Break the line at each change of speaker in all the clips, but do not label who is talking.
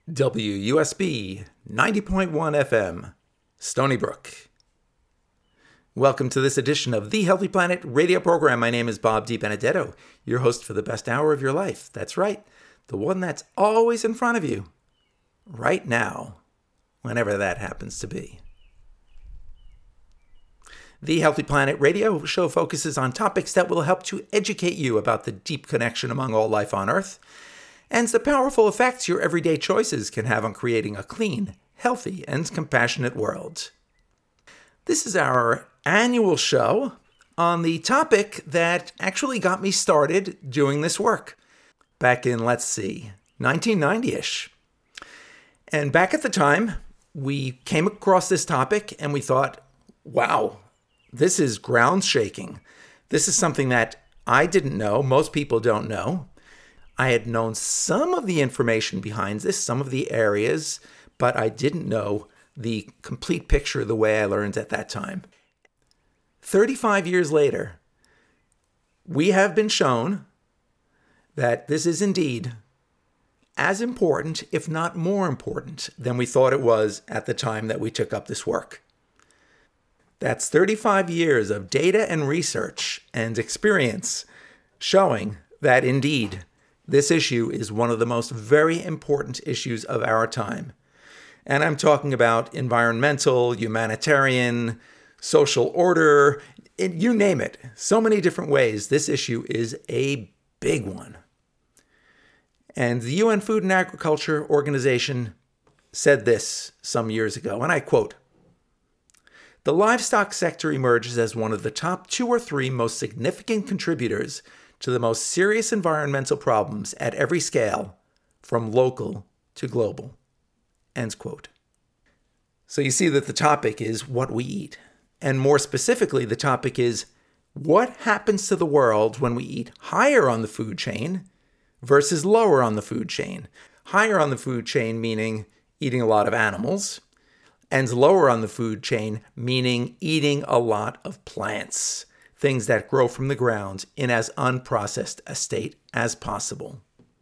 WUSB 90.1 FM, Stony Brook. Welcome to this edition of The Healthy Planet radio program. My name is Bob DiBenedetto, your host for the best hour of your life. That's right, the one that's always in front of you, right now, whenever that happens to be. The Healthy Planet radio show focuses on topics that will help to educate you about the deep connection among all life on Earth and the powerful effects your everyday choices can have on creating a clean, healthy, and compassionate world. This is our annual show on the topic that actually got me started doing this work back in, 1990-ish. And back at the time, we came across this topic and we thought, wow, this is ground shaking. This is something that I didn't know, most people don't know. I had known some of the information behind this, some of the areas, but I didn't know the complete picture the way I learned at that time. 35 years later, we have been shown that this is indeed as important, if not more important, than we thought it was at the time that we took up this work. That's 35 years of data and research and experience showing that indeed this issue is one of the most very important issues of our time. And I'm talking about environmental, humanitarian, social order, you name it. So many different ways this issue is a big one. And the UN Food and Agriculture Organization said this some years ago, and I quote, "The livestock sector emerges as one of the top 2 or 3 most significant contributors to the most serious environmental problems at every scale, from local to global." End quote. So you see that the topic is what we eat. And more specifically, the topic is what happens to the world when we eat higher on the food chain versus lower on the food chain. Higher on the food chain meaning eating a lot of animals, and lower on the food chain meaning eating a lot of plants. Things that grow from the ground in as unprocessed a state as possible.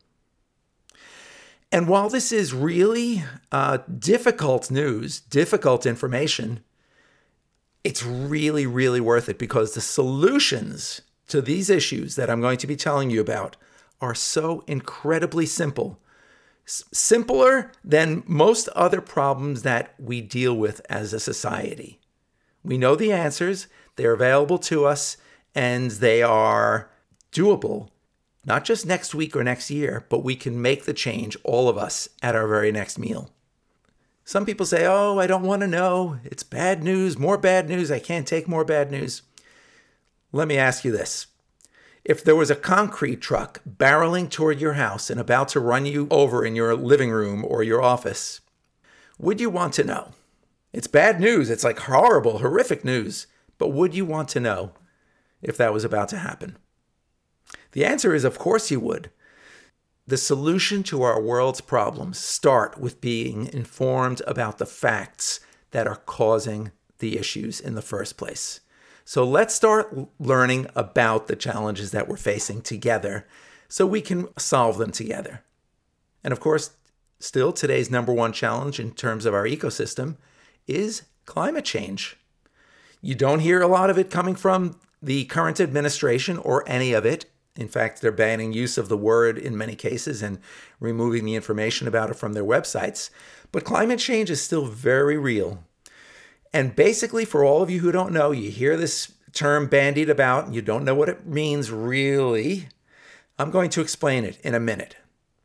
And while this is really difficult news, difficult information, it's really, really worth it because the solutions to these issues that I'm going to be telling you about are so incredibly simple. Simpler than most other problems that we deal with as a society. We know the answers. They're available to us, and they are doable, not just next week or next year, but we can make the change, all of us, at our very next meal. Some people say, oh, I don't want to know. It's bad news, more bad news. I can't take more bad news. Let me ask you this. If there was a concrete truck barreling toward your house and about to run you over in your living room or your office, would you want to know? It's bad news. It's like horrible, horrific news. But would you want to know if that was about to happen? The answer is, of course you would. The solution to our world's problems start with being informed about the facts that are causing the issues in the first place. So let's start learning about the challenges that we're facing together so we can solve them together. And of course, still today's number one challenge in terms of our ecosystem is climate change. You don't hear a lot of it coming from the current administration or any of it. In fact, they're banning use of the word in many cases and removing the information about it from their websites. But climate change is still very real. And basically, for all of you who don't know, you hear this term bandied about and you don't know what it means really. I'm going to explain it in a minute.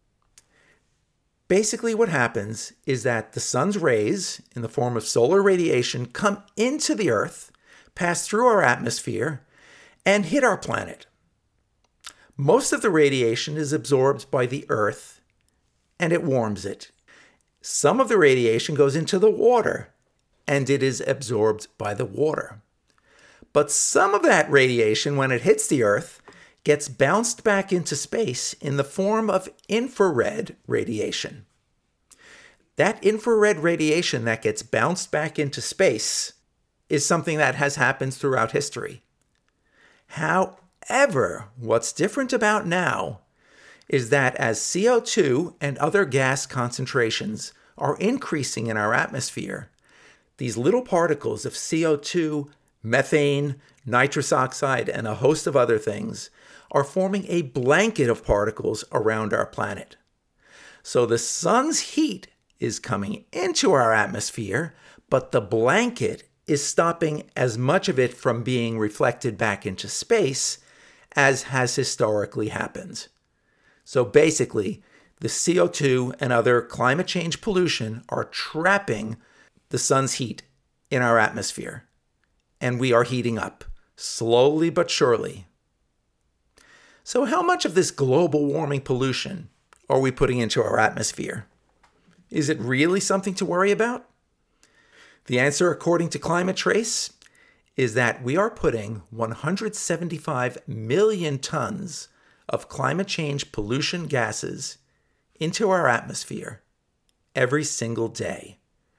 Basically, what happens is that the sun's rays, in the form of solar radiation, come into the Earth, pass through our atmosphere, and hit our planet. Most of the radiation is absorbed by the Earth, and it warms it. Some of the radiation goes into the water, and it is absorbed by the water. But some of that radiation, when it hits the Earth, gets bounced back into space in the form of infrared radiation. That infrared radiation that gets bounced back into space is something that has happened throughout history. However, what's different about now is that as CO2 and other gas concentrations are increasing in our atmosphere, these little particles of CO2, methane, nitrous oxide, and a host of other things are forming a blanket of particles around our planet. So the sun's heat is coming into our atmosphere, but the blanket is stopping as much of it from being reflected back into space as has historically happened. So basically, the CO2 and other climate change pollution are trapping the sun's heat in our atmosphere. And we are heating up, slowly but surely. So how much of this global warming pollution are we putting into our atmosphere? Is it really something to worry about? The answer, according to Climate Trace, is that we are putting 175 million tons of climate change pollution gases into our atmosphere every single day.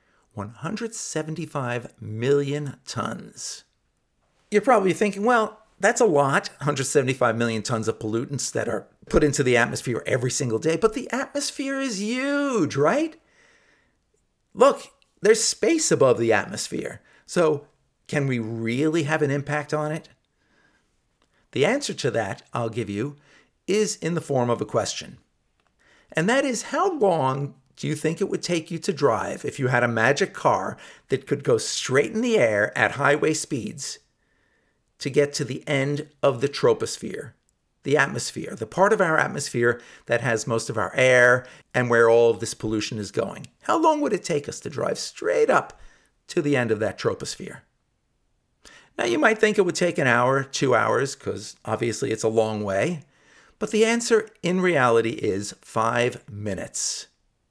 175 million tons. You're probably thinking, well, that's a lot, 175 million tons of pollutants that are put into the atmosphere every single day, but the atmosphere is huge, right? Look, there's space above the atmosphere. So can we really have an impact on it? The answer to that, I'll give you, is in the form of a question. And that is, how long do you think it would take you to drive if you had a magic car that could go straight in the air at highway speeds to get to the end of the troposphere, the atmosphere, the part of our atmosphere that has most of our air and where all of this pollution is going? How long would it take us to drive straight up to the end of that troposphere? Now, you might think it would take an hour, 2 hours, because obviously it's a long way. But the answer in reality is 5 minutes.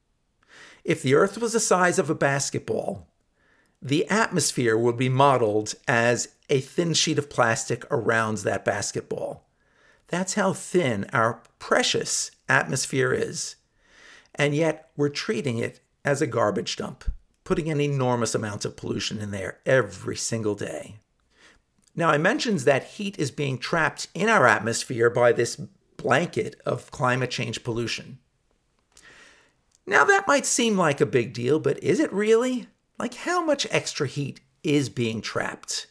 If the Earth was the size of a basketball, the atmosphere would be modeled as a thin sheet of plastic around that basketball. That's how thin our precious atmosphere is. And yet we're treating it as a garbage dump, putting an enormous amount of pollution in there every single day. Now, I mentioned that heat is being trapped in our atmosphere by this blanket of climate change pollution. Now, that might seem like a big deal, but is it really? Like, how much extra heat is being trapped?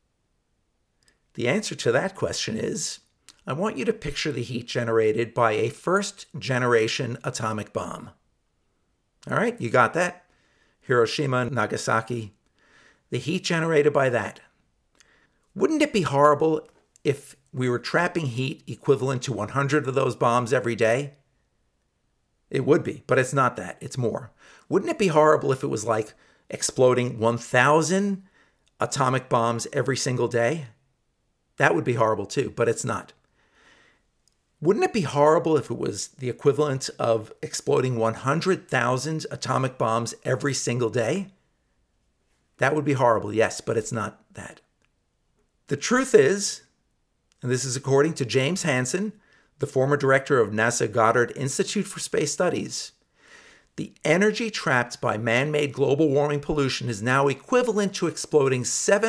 The answer to that question is, I want you to picture the heat generated by a first-generation atomic bomb. All right, you got that? Hiroshima and Nagasaki. The heat generated by that. Wouldn't it be horrible if we were trapping heat equivalent to 100 of those bombs every day? It would be, but it's not that. It's more. Wouldn't it be horrible if it was like exploding 1,000 atomic bombs every single day? That would be horrible too, but it's not. Wouldn't it be horrible if it was the equivalent of exploding 100,000 atomic bombs every single day? That would be horrible, yes, but it's not that. The truth is, and this is according to James Hansen, the former director of NASA Goddard Institute for Space Studies, the energy trapped by man-made global warming pollution is now equivalent to exploding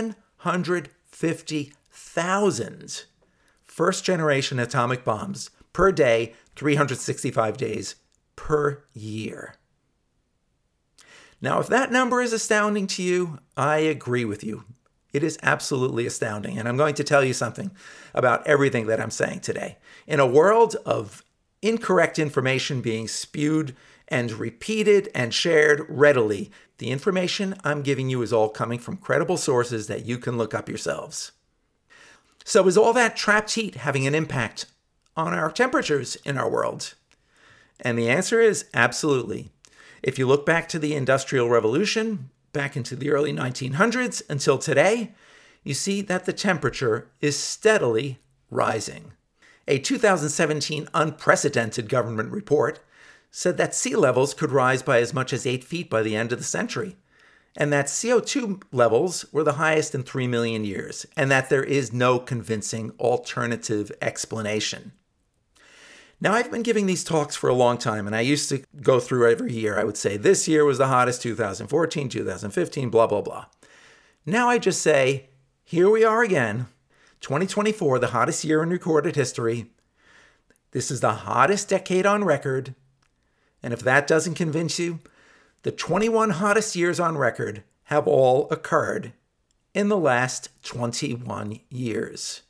750,000 first-generation atomic bombs per day, 365 days per year. Now, if that number is astounding to you, I agree with you. It is absolutely astounding. And I'm going to tell you something about everything that I'm saying today. In a world of incorrect information being spewed and repeated and shared readily, the information I'm giving you is all coming from credible sources that you can look up yourselves. So is all that trapped heat having an impact on our temperatures in our world? And the answer is absolutely. If you look back to the Industrial Revolution, back into the early 1900s until today, you see that the temperature is steadily rising. A 2017 unprecedented government report said that sea levels could rise by as much as 8 feet by the end of the century, and that CO2 levels were the highest in 3 million years, and that there is no convincing alternative explanation. Now, I've been giving these talks for a long time, and I used to go through every year. I would say this year was the hottest, 2014, 2015, blah, blah, blah. Now I just say, here we are again, 2024, the hottest year in recorded history. This is the hottest decade on record. And if that doesn't convince you, the 21 hottest years on record have all occurred in the last 21 years.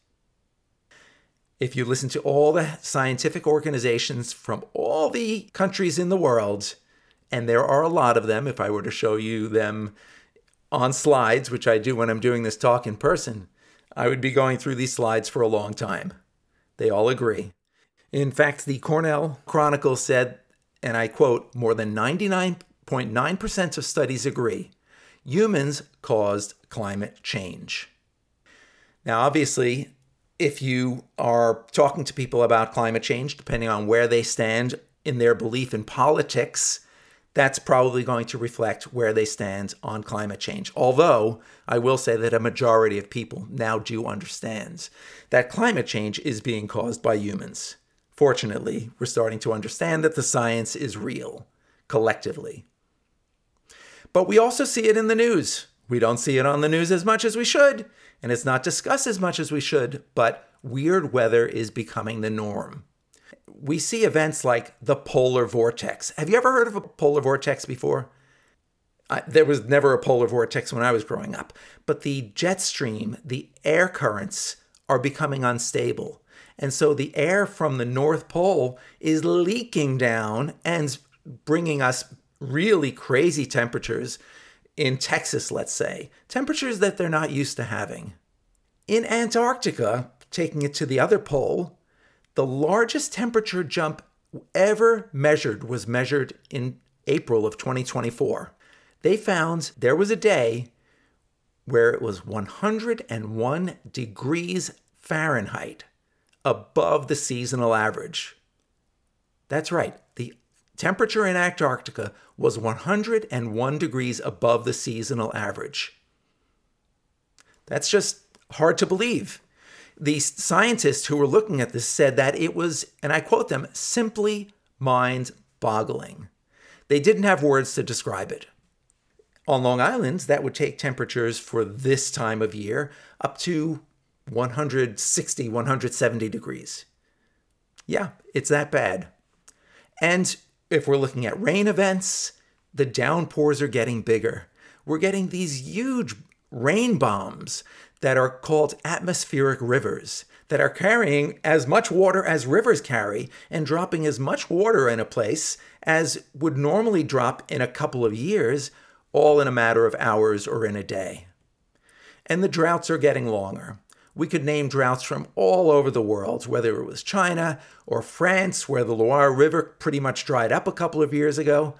If you listen to all the scientific organizations from all the countries in the world, and there are a lot of them, if I were to show you them on slides, which I do when I'm doing this talk in person, I would be going through these slides for a long time. They all agree. In fact, the Cornell Chronicle said, and I quote, more than 99.9% of studies agree, humans caused climate change. Now, obviously, if you are talking to people about climate change, depending on where they stand in their belief in politics, that's probably going to reflect where they stand on climate change. Although, I will say that a majority of people now do understand that climate change is being caused by humans. Fortunately, we're starting to understand that the science is real, collectively. But we also see it in the news. We don't see it on the news as much as we should, and it's not discussed as much as we should, but weird weather is becoming the norm. We see events like the polar vortex. Have you ever heard of a polar vortex before? There was never a polar vortex when I was growing up, but the jet stream, the air currents are becoming unstable. And so the air from the North Pole is leaking down and bringing us really crazy temperatures in Texas, let's say. Temperatures that they're not used to having. In Antarctica, taking it to the other pole, the largest temperature jump ever measured was measured in April of 2024. They found there was a day where it was 101 degrees Fahrenheit above the seasonal average. That's right. The temperature in Antarctica was 101 degrees above the seasonal average. That's just hard to believe. The scientists who were looking at this said that it was, and I quote them, simply mind-boggling. They didn't have words to describe it. On Long Island, that would take temperatures for this time of year up to 160, 170 degrees. Yeah, it's that bad. And if we're looking at rain events, the downpours are getting bigger. We're getting these huge rain bombs that are called atmospheric rivers that are carrying as much water as rivers carry and dropping as much water in a place as would normally drop in a couple of years, all in a matter of hours or in a day. And the droughts are getting longer. We could name droughts from all over the world, whether it was China or France, where the Loire River pretty much dried up a couple of years ago,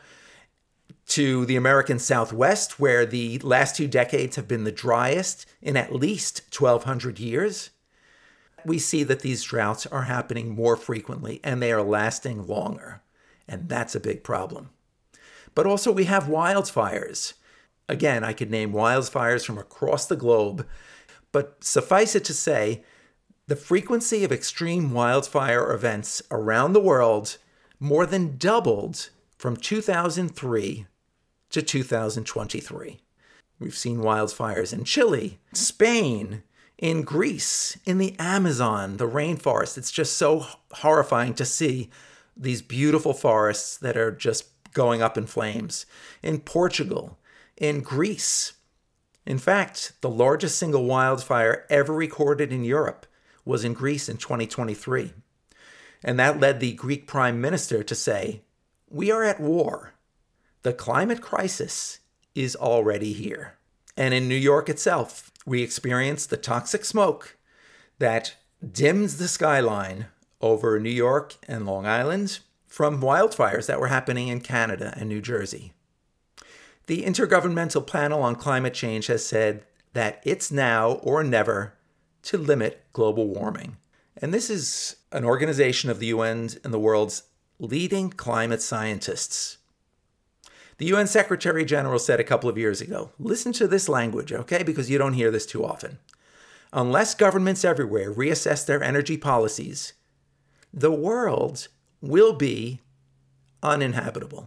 to the American Southwest, where the last 2 decades have been the driest in at least 1,200 years. We see that these droughts are happening more frequently and they are lasting longer. And that's a big problem. But also we have wildfires. Again, I could name wildfires from across the globe, but suffice it to say, the frequency of extreme wildfire events around the world more than doubled from 2003 to 2023. We've seen wildfires in Chile, Spain, in Greece, in the Amazon, the rainforest. It's just so horrifying to see these beautiful forests that are just going up in flames. In Portugal, in Greece. In fact, the largest single wildfire ever recorded in Europe was in Greece in 2023. And that led the Greek Prime Minister to say, "We are at war. The climate crisis is already here." And in New York itself, we experienced the toxic smoke that dims the skyline over New York and Long Island from wildfires that were happening in Canada and New Jersey. The Intergovernmental Panel on Climate Change has said that it's now or never to limit global warming. And this is an organization of the UN and the world's leading climate scientists. The UN Secretary General said a couple of years ago, listen to this language, okay, because you don't hear this too often. Unless governments everywhere reassess their energy policies, the world will be uninhabitable.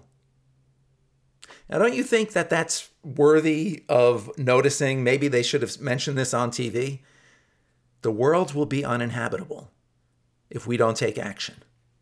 Now, don't you think that that's worthy of noticing? Maybe they should have mentioned this on TV. The world will be uninhabitable if we don't take action.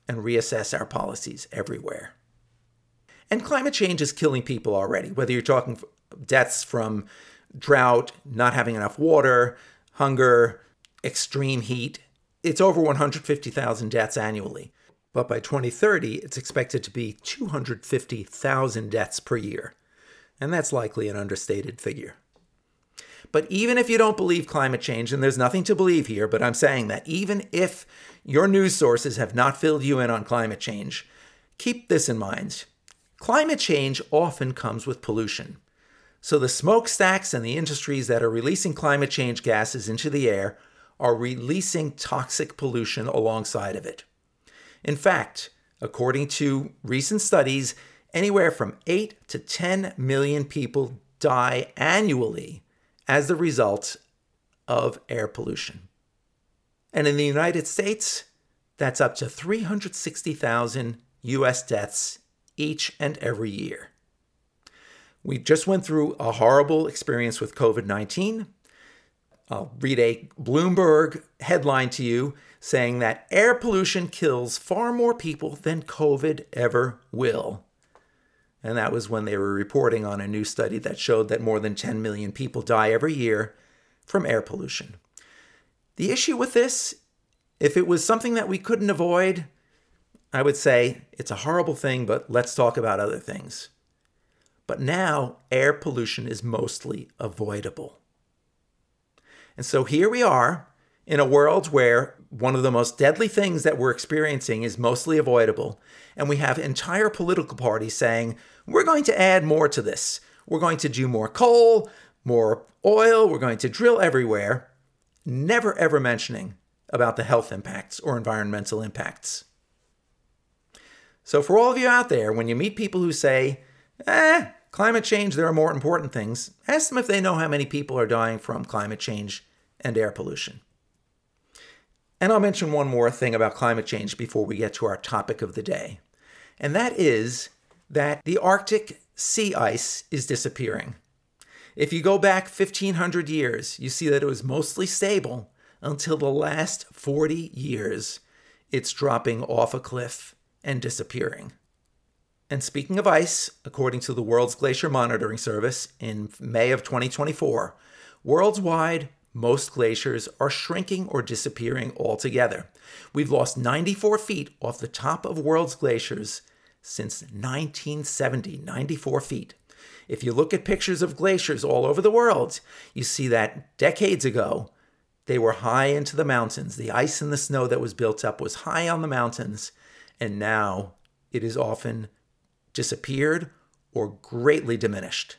and reassess our policies everywhere. And climate change is killing people already, whether you're talking deaths from drought, not having enough water, hunger, extreme heat. It's over 150,000 deaths annually. But by 2030, it's expected to be 250,000 deaths per year. And that's likely an understated figure. But even if you don't believe climate change, and there's nothing to believe here, but I'm saying that even if your news sources have not filled you in on climate change, keep this in mind. Climate change often comes with pollution. So the smokestacks and the industries that are releasing climate change gases into the air are releasing toxic pollution alongside of it. In fact, according to recent studies, anywhere from 8 to 10 million people die annually as the result of air pollution. And in the United States, that's up to 360,000 US deaths each and every year. We just went through a horrible experience with COVID-19. I'll read a Bloomberg headline to you saying that air pollution kills far more people than COVID ever will. And that was when they were reporting on a new study that showed that more than 10 million people die every year from air pollution. The issue with this, if it was something that we couldn't avoid, I would say it's a horrible thing, but let's talk about other things. But now air pollution is mostly avoidable. And so here we are in a world where one of the most deadly things that we're experiencing is mostly avoidable. And we have entire political parties saying, we're going to add more to this. We're going to do more coal, more oil. We're going to drill everywhere. Never, ever mentioning about the health impacts or environmental impacts. So for all of you out there, when you meet people who say, climate change, there are more important things, ask them if they know how many people are dying from climate change and air pollution. And I'll mention one more thing about climate change before we get to our topic of the day. And that is that the Arctic sea ice is disappearing. If you go back 1,500 years, you see that it was mostly stable until the last 40 years. It's dropping off a cliff and disappearing. And speaking of ice, according to the World's Glacier Monitoring Service in May of 2024, worldwide, most glaciers are shrinking or disappearing altogether. We've lost 94 feet off the top of world's glaciers since 1970, 94 feet. If you look at pictures of glaciers all over the world, you see that decades ago, they were high into the mountains. The ice and the snow that was built up was high on the mountains, and now it is often disappeared or greatly diminished.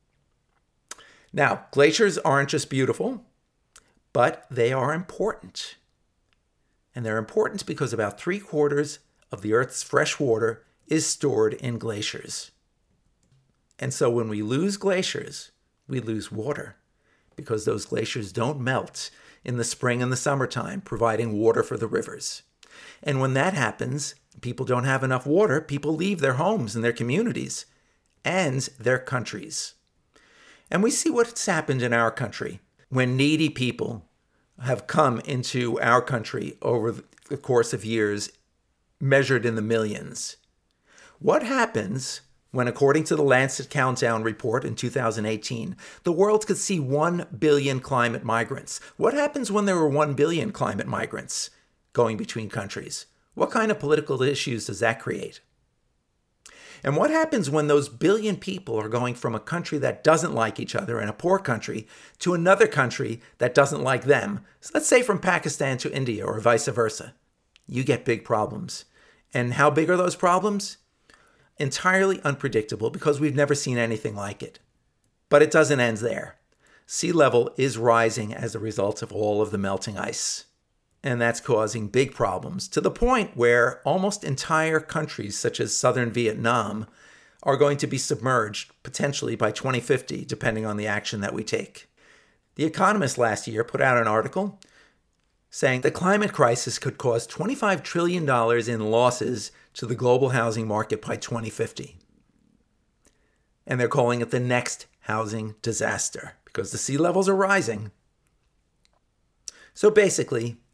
Now, glaciers aren't just beautiful, but they are important. And they're important because about 3/4 of the Earth's fresh water is stored in glaciers. And so when we lose glaciers, we lose water because those glaciers don't melt in the spring and the summertime, providing water for the rivers. And when that happens, people don't have enough water, people leave their homes and their communities and their countries. And we see what's happened in our country when needy people have come into our country over the course of years, measured in the millions. What happens when, according to the Lancet Countdown report in 2018, the world could see 1 billion climate migrants? What happens when there were 1 billion climate migrants going between countries? What kind of political issues does that create? And what happens when those billion people are going from a country that doesn't like each other and a poor country to another country that doesn't like them? So let's say from Pakistan to India or vice versa. You get big problems. And how big are those problems? Entirely unpredictable because we've never seen anything like it. But it doesn't end there. Sea level is rising as a result of all of the melting ice. And that's causing big problems to the point where almost entire countries, such as southern Vietnam, are going to be submerged potentially by 2050, depending on the action that we take. The Economist last year put out an article saying the climate crisis could cause $25 trillion in losses to the global housing market by 2050. And they're calling it the next housing disaster because the sea levels are rising. So basically,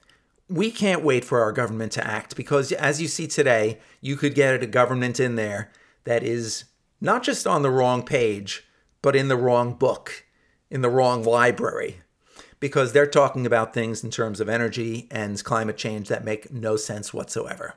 we can't wait for our government to act because, as you see today, you could get a government in there that is not just on the wrong page, but in the wrong book, in the wrong library, because they're talking about things in terms of energy and climate change that make no sense whatsoever.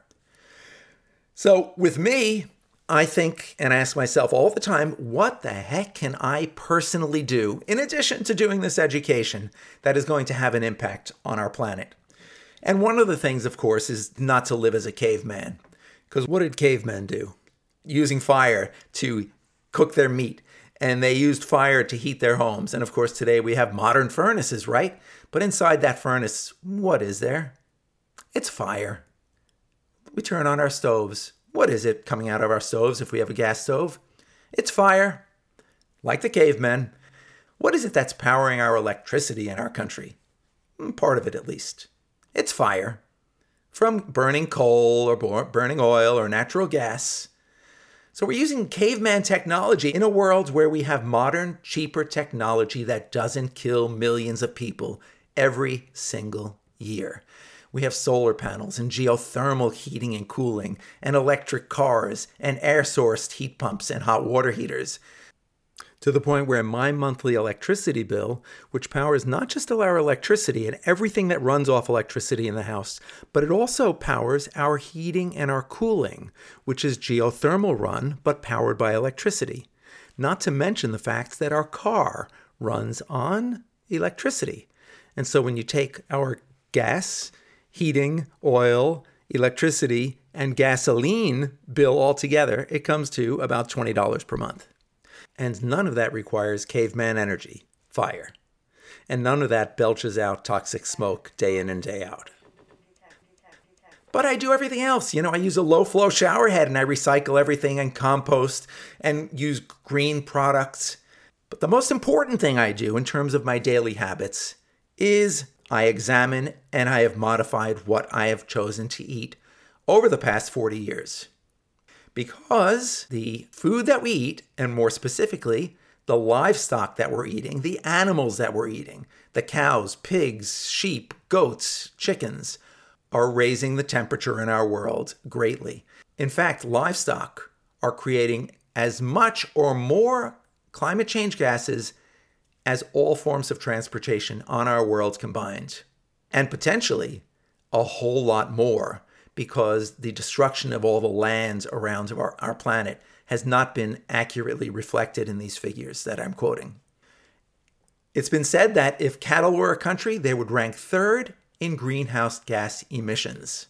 So with me, I think and ask myself all the time, what the heck can I personally do, in addition to doing this education, that is going to have an impact on our planet? And one of the things, of course, is not to live as a caveman. Because what did cavemen do? Using fire to cook their meat. And they used fire to heat their homes. And of course, today we have modern furnaces, right? But inside that furnace, what is there? It's fire. We turn on our stoves. What is it coming out of our stoves if we have a gas stove? It's fire. Like the cavemen. What is it that's powering our electricity in our country? Part of it, at least. It's fire. From burning coal or burning oil or natural gas. So we're using caveman technology in a world where we have modern, cheaper technology that doesn't kill millions of people every single year. We have solar panels and geothermal heating and cooling and electric cars and air-sourced heat pumps and hot water heaters. To the point where my monthly electricity bill, which powers not just our electricity and everything that runs off electricity in the house, but it also powers our heating and our cooling, which is geothermal run but powered by electricity. Not to mention the fact that our car runs on electricity. And so when you take our gas, heating, oil, electricity, and gasoline bill all together, it comes to about $20 per month. And none of that requires caveman energy, fire. And none of that belches out toxic smoke day in and day out. But I do everything else. I use a low-flow shower head and I recycle everything and compost and use green products. But the most important thing I do in terms of my daily habits is I examine and I have modified what I have chosen to eat over the past 40 years. Because the food that we eat, and more specifically, the livestock that we're eating, the animals that we're eating, the cows, pigs, sheep, goats, chickens, are raising the temperature in our world greatly. In fact, livestock are creating as much or more climate change gases as all forms of transportation on our world combined. And potentially a whole lot more, because the destruction of all the lands around our planet has not been accurately reflected in these figures that I'm quoting. It's been said that if cattle were a country, they would rank third in greenhouse gas emissions.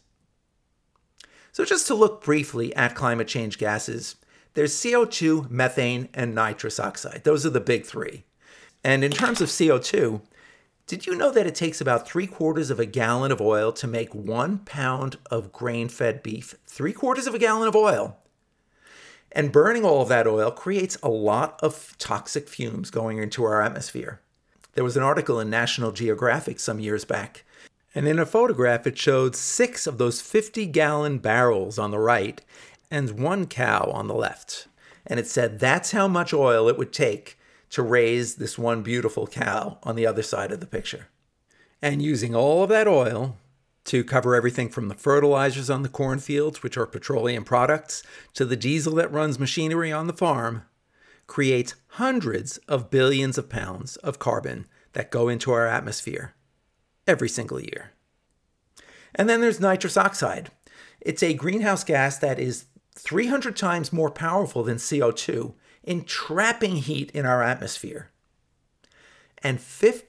So just to look briefly at climate change gases, there's CO2, methane, and nitrous oxide. Those are the big three. And in terms of CO2, did you know that it takes about 3/4 of a gallon of oil to make 1 pound of grain-fed beef? 3/4 of a gallon of oil. And burning all of that oil creates a lot of toxic fumes going into our atmosphere. There was an article in National Geographic some years back, and in a photograph it showed 6 of those 50-gallon barrels on the right and 1 cow on the left. And it said that's how much oil it would take to raise this one beautiful cow on the other side of the picture. And using all of that oil to cover everything from the fertilizers on the cornfields, which are petroleum products, to the diesel that runs machinery on the farm, creates hundreds of billions of pounds of carbon that go into our atmosphere every single year. And then there's nitrous oxide. It's a greenhouse gas that is 300 times more powerful than CO2 in trapping heat in our atmosphere. And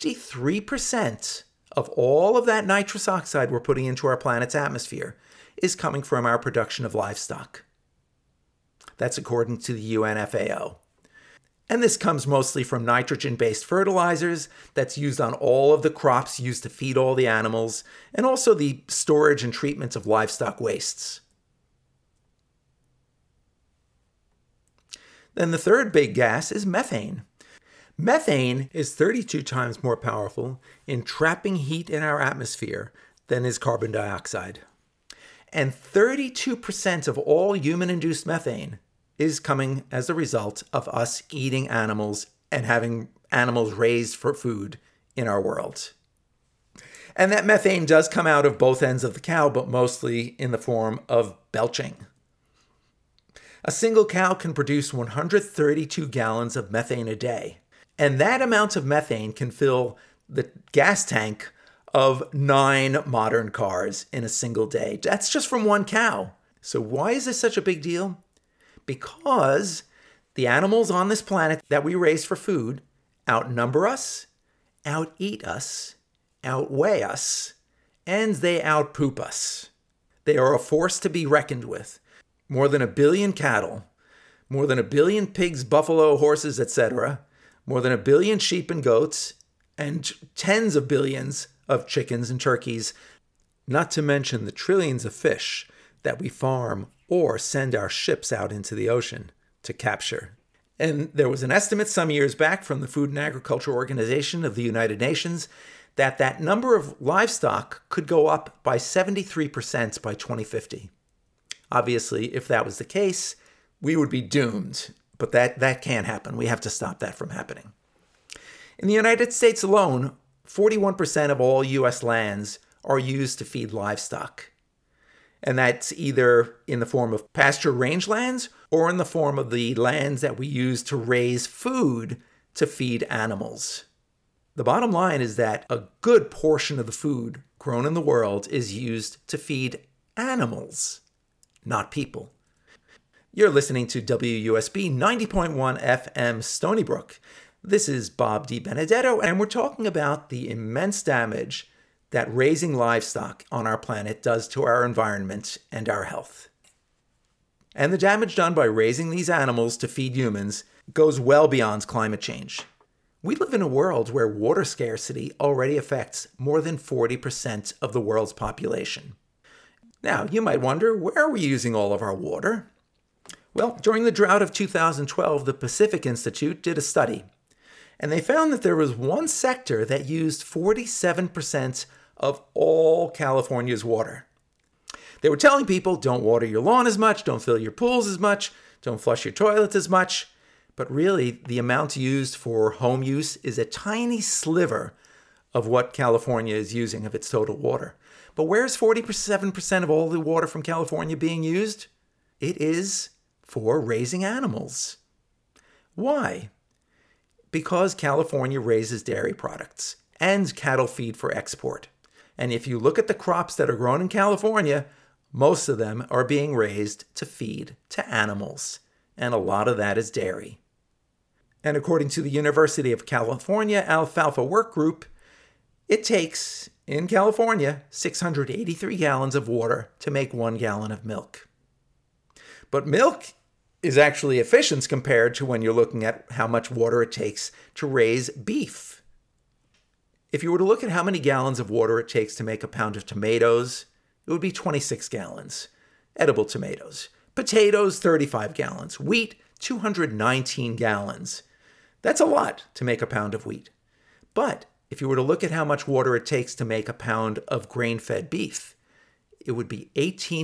53% of all of that nitrous oxide we're putting into our planet's atmosphere is coming from our production of livestock. That's according to the UNFAO. And this comes mostly from nitrogen-based fertilizers that's used on all of the crops used to feed all the animals, and also the storage and treatment of livestock wastes. Then the third big gas is methane. Methane is 32 times more powerful in trapping heat in our atmosphere than is carbon dioxide. And 32% of all human-induced methane is coming as a result of us eating animals and having animals raised for food in our world. And that methane does come out of both ends of the cow, but mostly in the form of belching. A single cow can produce 132 gallons of methane a day. And that amount of methane can fill the gas tank of 9 modern cars in a single day. That's just from one cow. So why is this such a big deal? Because the animals on this planet that we raise for food outnumber us, out-eat us, outweigh us, and they outpoop us. They are a force to be reckoned with. More than 1 billion cattle, more than 1 billion pigs, buffalo, horses, etc., more than 1 billion sheep and goats, and tens of billions of chickens and turkeys, not to mention the trillions of fish that we farm or send our ships out into the ocean to capture. And there was an estimate some years back from the Food and Agriculture Organization of the United Nations that number of livestock could go up by 73% by 2050. Obviously, if that was the case, we would be doomed. But that can't happen. We have to stop that from happening. In the United States alone, 41% of all U.S. lands are used to feed livestock. And that's either in the form of pasture rangelands or in the form of the lands that we use to raise food to feed animals. The bottom line is that a good portion of the food grown in the world is used to feed animals, not people. You're listening to WUSB 90.1 FM Stony Brook. This is Bob DiBenedetto, and we're talking about the immense damage that raising livestock on our planet does to our environment and our health. And the damage done by raising these animals to feed humans goes well beyond climate change. We live in a world where water scarcity already affects more than 40% of the world's population. Now, you might wonder, where are we using all of our water? Well, during the drought of 2012, the Pacific Institute did a study, and they found that there was one sector that used 47% of all California's water. They were telling people, don't water your lawn as much, don't fill your pools as much, don't flush your toilets as much. But really, the amount used for home use is a tiny sliver of what California is using of its total water. But where's 47% of all the water from California being used? It is for raising animals. Why? Because California raises dairy products and cattle feed for export. And if you look at the crops that are grown in California, most of them are being raised to feed to animals. And a lot of that is dairy. And according to the University of California Alfalfa Work Group, it takes, in California, 683 gallons of water to make 1 gallon of milk. But milk is actually efficient compared to when you're looking at how much water it takes to raise beef. If you were to look at how many gallons of water it takes to make a pound of tomatoes, it would be 26 gallons, edible tomatoes. Potatoes, 35 gallons. Wheat, 219 gallons. That's a lot to make a pound of wheat. But if you were to look at how much water it takes to make a pound of grain-fed beef, it would be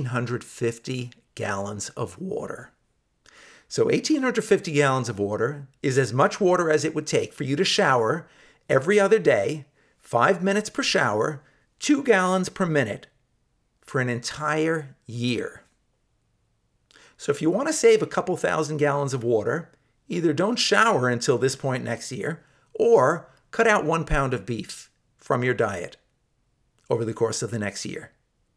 1,850 gallons of water. So 1,850 gallons of water is as much water as it would take for you to shower every other day, 5 minutes per shower, 2 gallons per minute for an entire year. So if you want to save a couple thousand gallons of water, either don't shower until this point next year, or cut out 1 pound of beef from your diet over the course of the next year.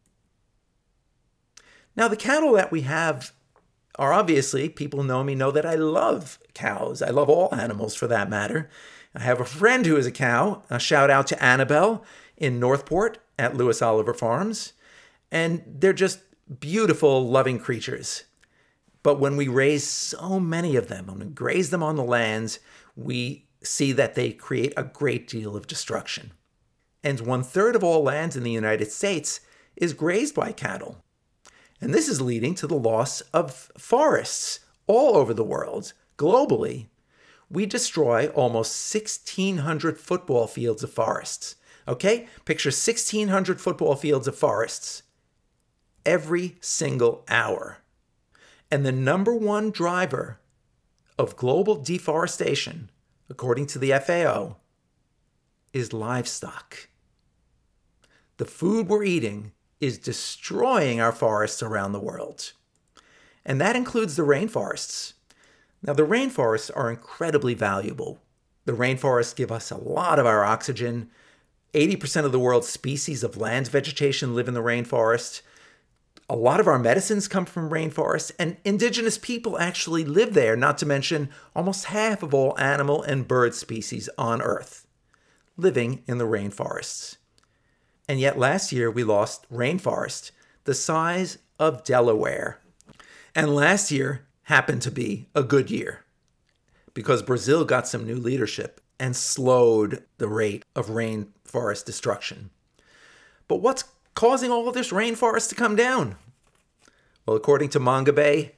Now, the cattle that we have are obviously, people know me, know that I love cows. I love all animals for that matter. I have a friend who is a cow. A shout out to Annabelle in Northport at Lewis Oliver Farms. And they're just beautiful, loving creatures. But when we raise so many of them, when we graze them on the lands, we see that they create a great deal of destruction. And 1/3 of all lands in the United States is grazed by cattle. And this is leading to the loss of forests all over the world, globally. We destroy almost 1,600 football fields of forests. Okay? Picture 1,600 football fields of forests every single hour. And the number one driver of global deforestation, according to the FAO, is livestock. the food we're eating is destroying our forests around the world. And that includes the rainforests. Now, the rainforests are incredibly valuable. The rainforests give us a lot of our oxygen. 80% of the world's species of land vegetation live in the rainforest. A lot of our medicines come from rainforests, and indigenous people actually live there, not to mention almost half of all animal and bird species on Earth living in the rainforests. And yet last year we lost rainforest the size of Delaware. And last year happened to be a good year because Brazil got some new leadership and slowed the rate of rainforest destruction. But what's causing all of this rainforest to come down? Well, according to Mongabay,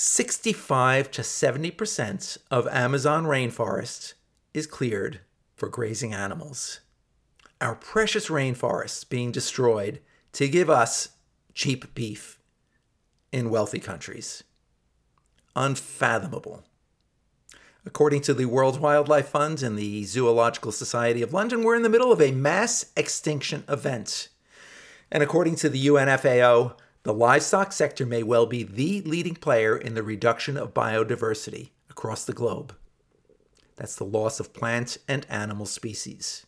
65 to 70% of Amazon rainforest is cleared for grazing animals. Our precious rainforests being destroyed to give us cheap beef in wealthy countries. Unfathomable. According to the World Wildlife Fund and the Zoological Society of London, we're in the middle of a mass extinction event. And according to the UNFAO, the livestock sector may well be the leading player in the reduction of biodiversity across the globe. That's the loss of plant and animal species.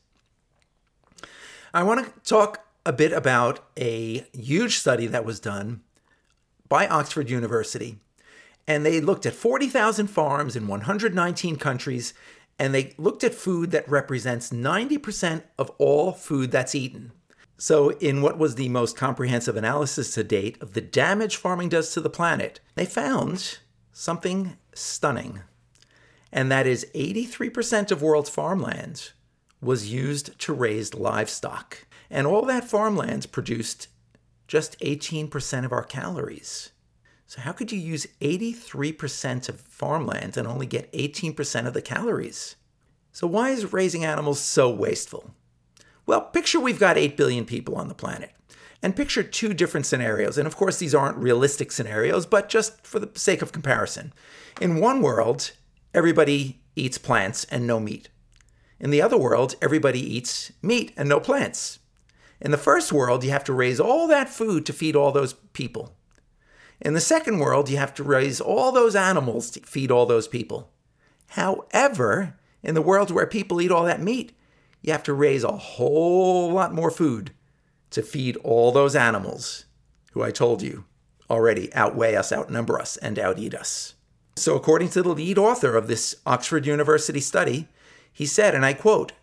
I want to talk a bit about a huge study that was done by Oxford University. And they looked at 40,000 farms in 119 countries, and they looked at food that represents 90% of all food that's eaten. So in what was the most comprehensive analysis to date of the damage farming does to the planet, they found something stunning. And that is 83% of world's farmland was used to raise livestock. And all that farmland produced just 18% of our calories. So how could you use 83% of farmland and only get 18% of the calories? So why is raising animals so wasteful? Well, picture we've got 8 billion people on the planet. And picture two different scenarios. And of course, these aren't realistic scenarios, but just for the sake of comparison. In one world, everybody eats plants and no meat. In the other world, everybody eats meat and no plants. In the first world, you have to raise all that food to feed all those people. In the second world, you have to raise all those animals to feed all those people. However, in the world where people eat all that meat, you have to raise a whole lot more food to feed all those animals who I told you already outweigh us, outnumber us, and outeat us. So according to the lead author of this Oxford University study, he said, and I quote,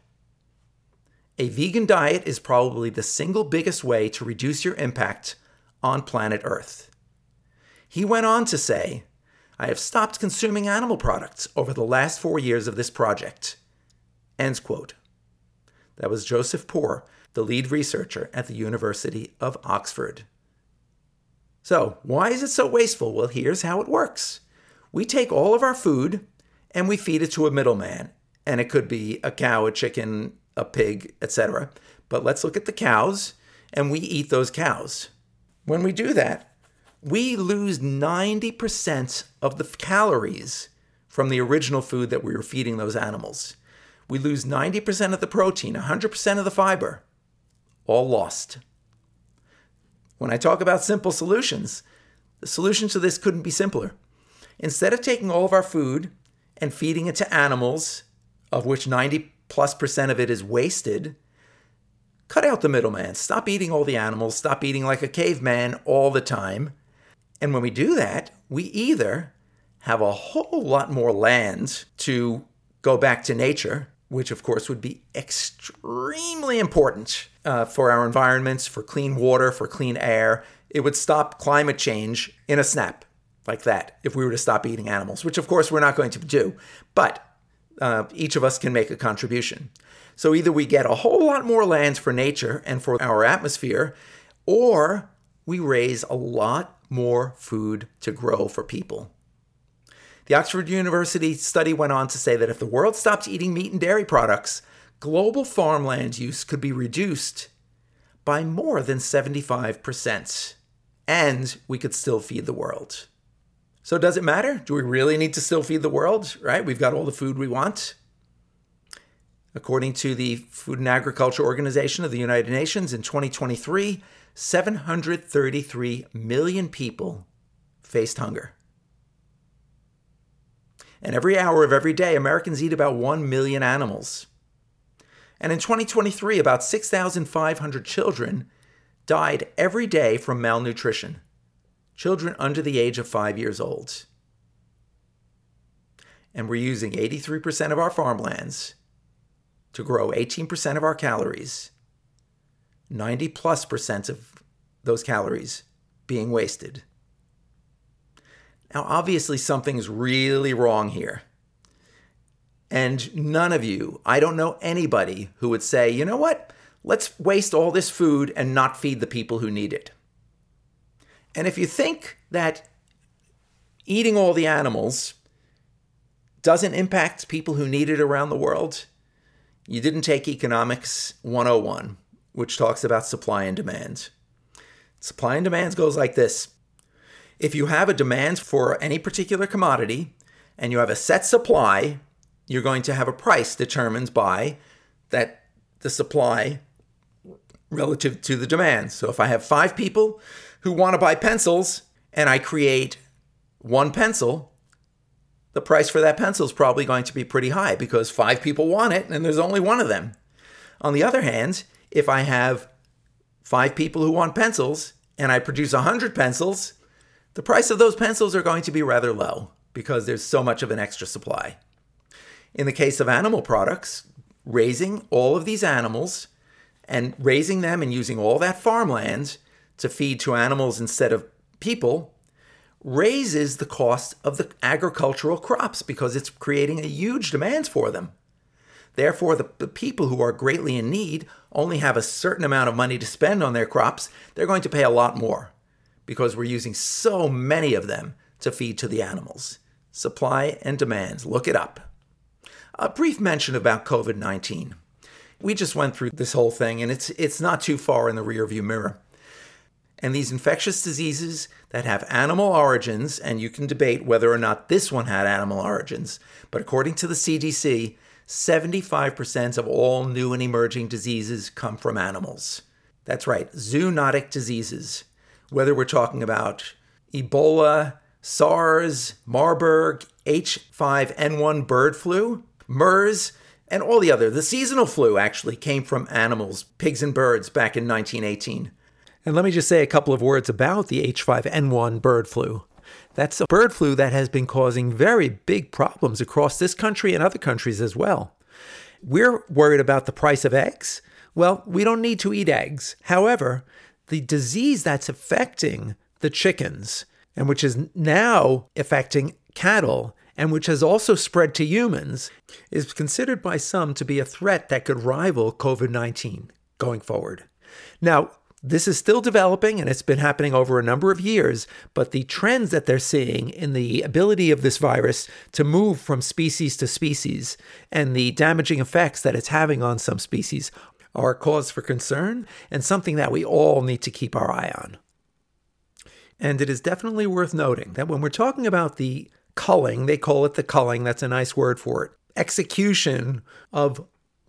"A vegan diet is probably the single biggest way to reduce your impact on planet Earth." He went on to say, "I have stopped consuming animal products over the last 4 years of this project." End quote. That was Joseph Poore, the lead researcher at the University of Oxford. So, why is it so wasteful? Well, here's how it works. We take all of our food and we feed it to a middleman. And it could be a cow, a chicken, a pig, etc. But let's look at the cows, and we eat those cows. When we do that, we lose 90% of the calories from the original food that we were feeding those animals. We lose 90% of the protein, 100% of the fiber, all lost. When I talk about simple solutions, the solution to this couldn't be simpler. Instead of taking all of our food and feeding it to animals, of which 90+% of it is wasted, cut out the middleman. Stop eating all the animals. Stop eating like a caveman all the time. And when we do that, we either have a whole lot more land to go back to nature, which of course would be extremely important for our environments, for clean water, for clean air. It would stop climate change in a snap, like that, if we were to stop eating animals, which of course we're not going to do. But each of us can make a contribution. So either we get a whole lot more land for nature and for our atmosphere, or we raise a lot more food to grow for people. The Oxford University study went on to say that if the world stopped eating meat and dairy products, global farmland use could be reduced by more than 75%, and we could still feed the world. So does it matter? Do we really need to still feed the world, right? We've got all the food we want. According to the Food and Agriculture Organization of the United Nations, in 2023, 733 million people faced hunger. And every hour of every day, Americans eat about 1 million animals. And in 2023, about 6,500 children died every day from malnutrition. Children under the age of 5 years old. And we're using 83% of our farmlands to grow 18% of our calories. 90+% of those calories being wasted. Now, obviously, something's really wrong here. And none of you, I don't know anybody who would say, you know what? Let's waste all this food and not feed the people who need it. And if you think that eating all the animals doesn't impact people who need it around the world, you didn't take Economics 101, which talks about supply and demand. Supply and demand goes like this. If you have a demand for any particular commodity and you have a set supply, you're going to have a price determined by that the supply relative to the demand. So if I have 5 people who want to buy pencils and I create 1 pencil, the price for that pencil is probably going to be pretty high because 5 people want it and there's only 1 of them. On the other hand, if I have 5 people who want pencils and I produce 100 pencils, the price of those pencils are going to be rather low because there's so much of an extra supply. In the case of animal products, raising all of these animals and raising them and using all that farmland to feed to animals instead of people raises the cost of the agricultural crops because it's creating a huge demand for them. Therefore, the people who are greatly in need only have a certain amount of money to spend on their crops. They're going to pay a lot more because we're using so many of them to feed to the animals. Supply and demand. Look it up. A brief mention about COVID-19. We just went through this whole thing, and it's not too far in the rearview mirror. And these infectious diseases that have animal origins, and you can debate whether or not this one had animal origins, but according to the CDC, 75% of all new and emerging diseases come from animals. That's right, zoonotic diseases. Whether we're talking about Ebola, SARS, Marburg, H5N1 bird flu, MERS, and all the other. The seasonal flu actually came from animals, pigs and birds, back in 1918. And let me just say a couple of words about the H5N1 bird flu. That's a bird flu that has been causing very big problems across this country and other countries as well. We're worried about the price of eggs. Well, we don't need to eat eggs. However, the disease that's affecting the chickens, and which is now affecting cattle, and which has also spread to humans, is considered by some to be a threat that could rival COVID-19 going forward. Now, this is still developing, and it's been happening over a number of years, but the trends that they're seeing in the ability of this virus to move from species to species and the damaging effects that it's having on some species are a cause for concern and something that we all need to keep our eye on. And it is definitely worth noting that when we're talking about the culling, they call it the culling, that's a nice word for it, execution of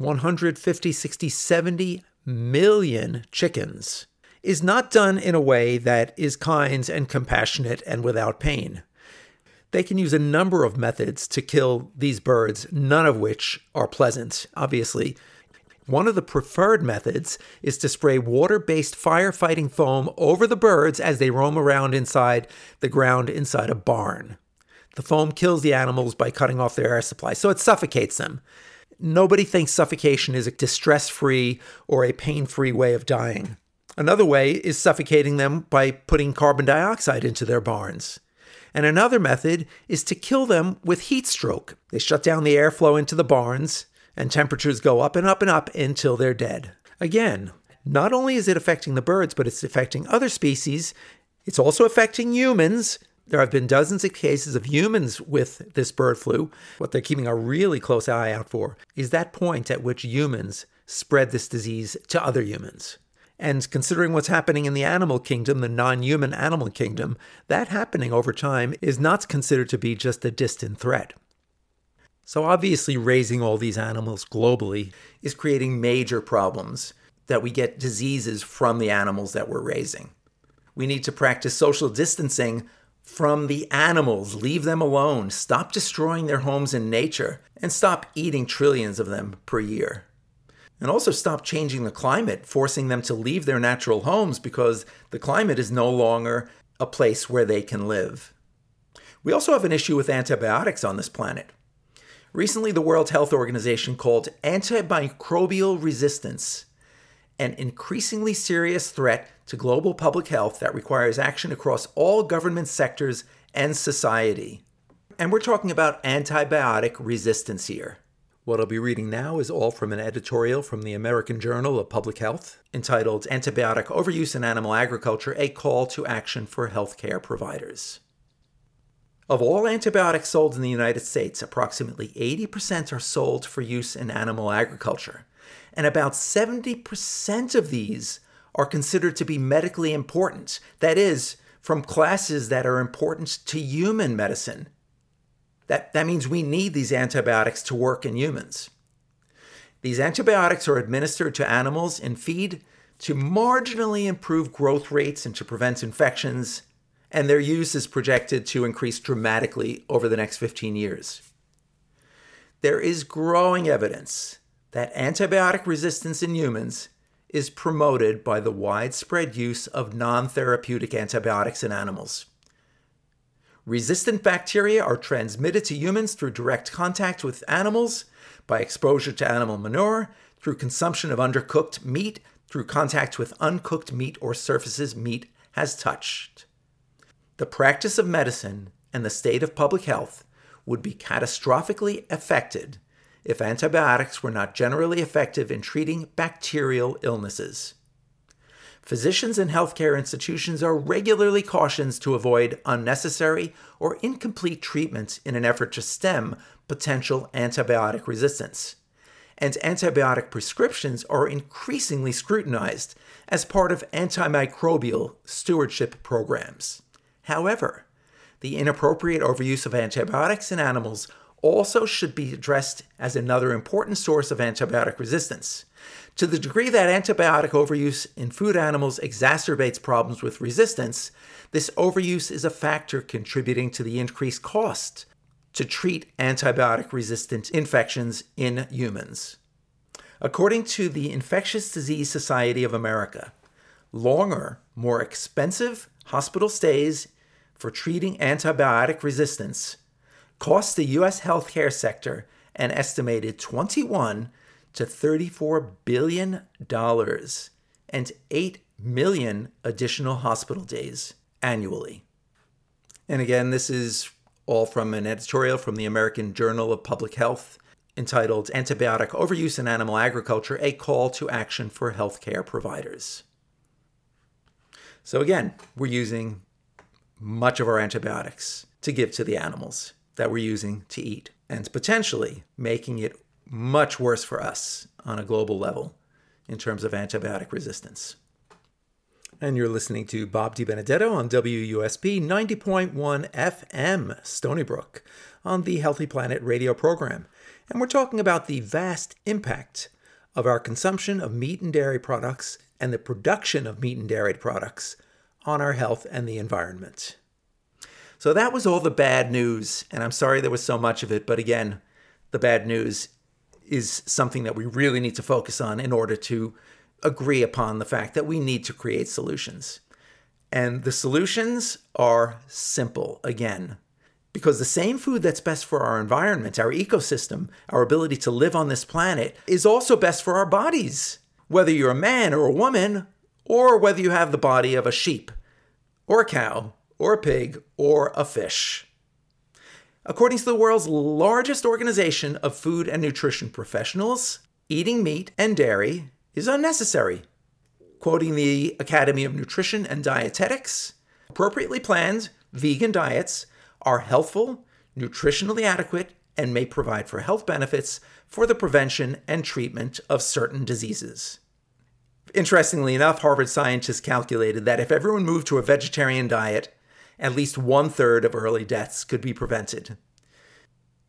150, 60, 70 million chickens is not done in a way that is kind and compassionate and without pain. They can use a number of methods to kill these birds, none of which are pleasant, obviously. One of the preferred methods is to spray water-based firefighting foam over the birds as they roam around inside the ground inside a barn. The foam kills the animals by cutting off their air supply, so it suffocates them. Nobody thinks suffocation is a distress-free or a pain-free way of dying. Another way is suffocating them by putting carbon dioxide into their barns. And another method is to kill them with heat stroke. They shut down the airflow into the barns, and temperatures go up and up and up until they're dead. Again, not only is it affecting the birds, but it's affecting other species. It's also affecting humans. There have been dozens of cases of humans with this bird flu. What they're keeping a really close eye out for is that point at which humans spread this disease to other humans. And considering what's happening in the animal kingdom, the non-human animal kingdom, that happening over time is not considered to be just a distant threat. So obviously raising all these animals globally is creating major problems that we get diseases from the animals that we're raising. We need to practice social distancing from the animals. Leave them alone. Stop destroying their homes in nature and stop eating trillions of them per year. And also stop changing the climate, forcing them to leave their natural homes because the climate is no longer a place where they can live. We also have an issue with antibiotics on this planet. Recently, the World Health Organization called antimicrobial resistance an increasingly serious threat to global public health that requires action across all government sectors and society. And we're talking about antibiotic resistance here. What I'll be reading now is all from an editorial from the American Journal of Public Health entitled Antibiotic Overuse in Animal Agriculture, a Call to Action for Healthcare Providers. Of all antibiotics sold in the United States, approximately 80% are sold for use in animal agriculture, and about 70% of these are considered to be medically important, that is, from classes that are important to human medicine. That means we need these antibiotics to work in humans. These antibiotics are administered to animals in feed to marginally improve growth rates and to prevent infections, and their use is projected to increase dramatically over the next 15 years. There is growing evidence that antibiotic resistance in humans is promoted by the widespread use of non-therapeutic antibiotics in animals. Resistant bacteria are transmitted to humans through direct contact with animals, by exposure to animal manure, through consumption of undercooked meat, through contact with uncooked meat or surfaces meat has touched. The practice of medicine and the state of public health would be catastrophically affected if antibiotics were not generally effective in treating bacterial illnesses. Physicians and healthcare institutions are regularly cautioned to avoid unnecessary or incomplete treatments in an effort to stem potential antibiotic resistance. And antibiotic prescriptions are increasingly scrutinized as part of antimicrobial stewardship programs. However, the inappropriate overuse of antibiotics in animals also should be addressed as another important source of antibiotic resistance. To the degree that antibiotic overuse in food animals exacerbates problems with resistance, this overuse is a factor contributing to the increased cost to treat antibiotic-resistant infections in humans. According to the Infectious Disease Society of America, longer, more expensive hospital stays for treating antibiotic resistance cost the U.S. healthcare sector an estimated $21 to $34 billion and 8 million additional hospital days annually. And again, this is all from an editorial from the American Journal of Public Health entitled Antibiotic Overuse in Animal Agriculture, a Call to Action for Healthcare Providers. So again, we're using much of our antibiotics to give to the animals that we're using to eat, and potentially making it much worse for us on a global level in terms of antibiotic resistance. And you're listening to Bob DiBenedetto on WUSP 90.1 FM, Stony Brook, on the Healthy Planet radio program. And we're talking about the vast impact of our consumption of meat and dairy products and the production of meat and dairy products on our health and the environment. So that was all the bad news, and I'm sorry there was so much of it, but again, the bad news is something that we really need to focus on in order to agree upon the fact that we need to create solutions. And the solutions are simple, again, because the same food that's best for our environment, our ecosystem, our ability to live on this planet, is also best for our bodies. Whether you're a man or a woman, or whether you have the body of a sheep, or a cow, or a pig, or a fish. According to the world's largest organization of food and nutrition professionals, eating meat and dairy is unnecessary. Quoting the Academy of Nutrition and Dietetics, appropriately planned vegan diets are healthful, nutritionally adequate, and may provide for health benefits for the prevention and treatment of certain diseases. Interestingly enough, Harvard scientists calculated that if everyone moved to a vegetarian diet, at least 1/3 of early deaths could be prevented.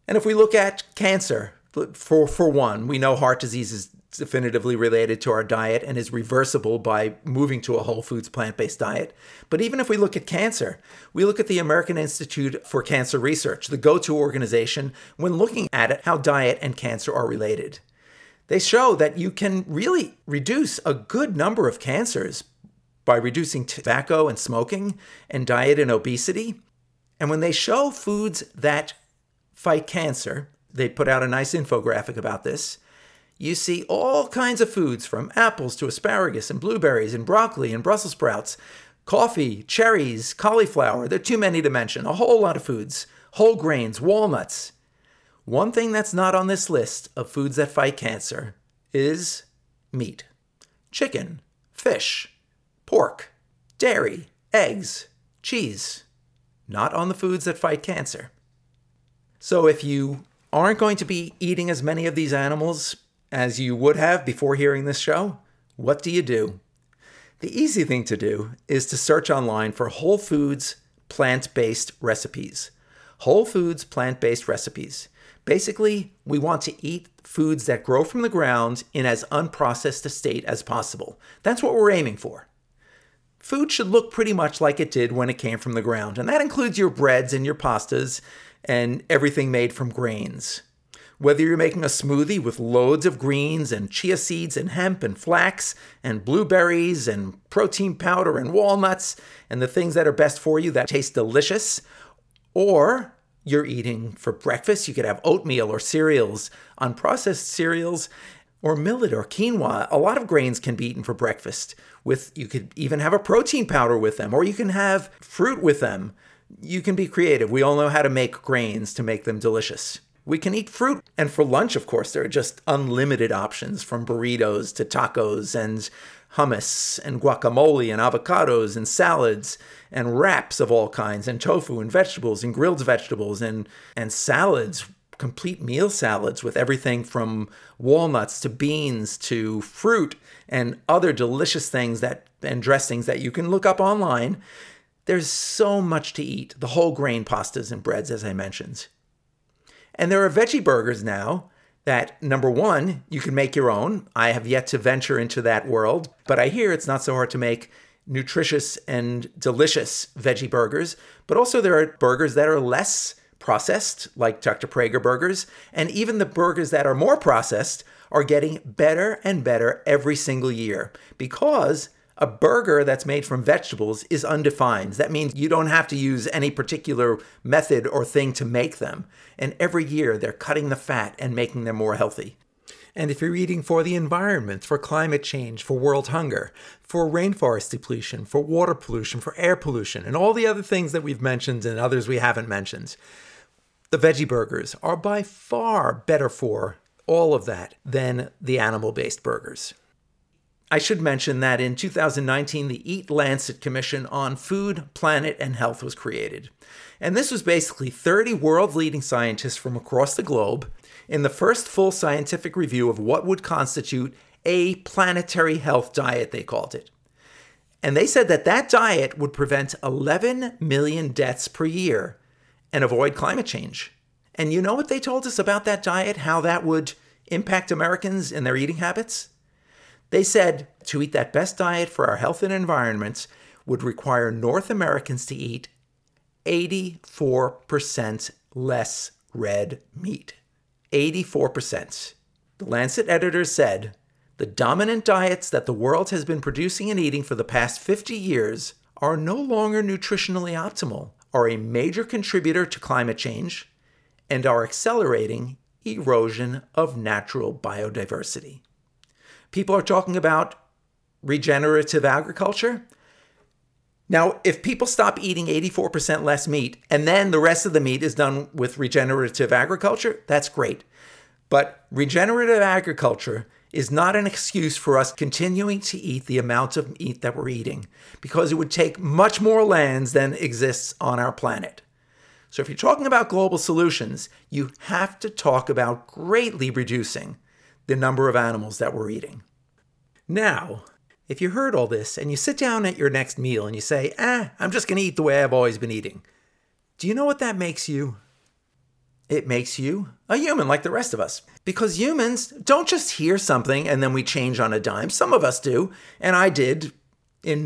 And if we look at cancer, for one, we know heart disease is definitively related to our diet and is reversible by moving to a whole foods plant-based diet. But even if we look at cancer, we look at the American Institute for Cancer Research, the go-to organization when looking at it, how diet and cancer are related. They show that you can really reduce a good number of cancers by reducing tobacco and smoking and diet and obesity. And when they show foods that fight cancer, they put out a nice infographic about this. You see all kinds of foods from apples to asparagus and blueberries and broccoli and Brussels sprouts, coffee, cherries, cauliflower. There are too many to mention. A whole lot of foods, whole grains, walnuts. One thing that's not on this list of foods that fight cancer is meat. Chicken, fish, pork, dairy, eggs, cheese. Not on the foods that fight cancer. So if you aren't going to be eating as many of these animals as you would have before hearing this show, what do? The easy thing to do is to search online for whole foods plant-based recipes. Whole foods plant-based recipes. Basically, we want to eat foods that grow from the ground in as unprocessed a state as possible. That's what we're aiming for. Food should look pretty much like it did when it came from the ground, and that includes your breads and your pastas and everything made from grains. Whether you're making a smoothie with loads of greens and chia seeds and hemp and flax and blueberries and protein powder and walnuts and the things that are best for you that taste delicious, or you're eating for breakfast, you could have oatmeal or cereals, unprocessed cereals, or millet or quinoa. A lot of grains can be eaten for breakfast. You could even have a protein powder with them, or you can have fruit with them. You can be creative. We all know how to make grains to make them delicious. We can eat fruit. And for lunch, of course, there are just unlimited options, from burritos to tacos and hummus and guacamole and avocados and salads and wraps of all kinds and tofu and vegetables and grilled vegetables and salads, complete meal salads with everything from walnuts to beans to fruit and other delicious things and dressings that you can look up online. There's so much to eat. The whole grain pastas and breads, as I mentioned. And there are veggie burgers now that, number one, you can make your own. I have yet to venture into that world, but I hear it's not so hard to make nutritious and delicious veggie burgers. But also there are burgers that are less processed, like Dr. Prager burgers. And even the burgers that are more processed are getting better and better every single year, because a burger that's made from vegetables is undefined. That means you don't have to use any particular method or thing to make them. And every year they're cutting the fat and making them more healthy. And if you're eating for the environment, for climate change, for world hunger, for rainforest depletion, for water pollution, for air pollution, and all the other things that we've mentioned and others we haven't mentioned, the veggie burgers are by far better for all of that than the animal-based burgers. I should mention that in 2019, the Eat Lancet Commission on Food, Planet, and Health was created. And this was basically 30 world-leading scientists from across the globe in the first full scientific review of what would constitute a planetary health diet, they called it. And they said that diet would prevent 11 million deaths per year and avoid climate change. And you know what they told us about that diet, how that would impact Americans and their eating habits? They said to eat that best diet for our health and environment would require North Americans to eat 84% less red meat. 84%. The Lancet editors said, the dominant diets that the world has been producing and eating for the past 50 years are no longer nutritionally optimal, are a major contributor to climate change, and are accelerating erosion of natural biodiversity. People are talking about regenerative agriculture. Now, if people stop eating 84% less meat and then the rest of the meat is done with regenerative agriculture, that's great. But regenerative agriculture is not an excuse for us continuing to eat the amount of meat that we're eating, because it would take much more lands than exists on our planet. So if you're talking about global solutions, you have to talk about greatly reducing the number of animals that we're eating. Now, if you heard all this and you sit down at your next meal and you say, I'm just going to eat the way I've always been eating, do you know what that makes you? It makes you a human like the rest of us. Because humans don't just hear something and then we change on a dime. Some of us do. And I did in